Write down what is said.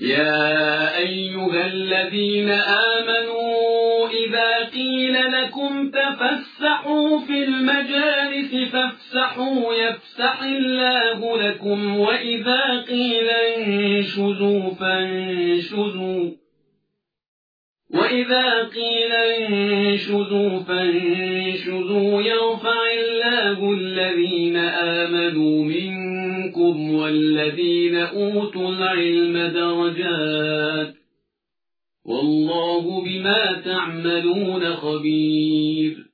يا أيها الذين آمنوا إذا قيل لكم تفسحوا في المجالس فافسحوا يفسح الله لكم وإذا قيل انشزوا فانشزوا يرفع الله الذين آمنوا منكم والذين أوتوا العلم درجات والله بما تعملون خبير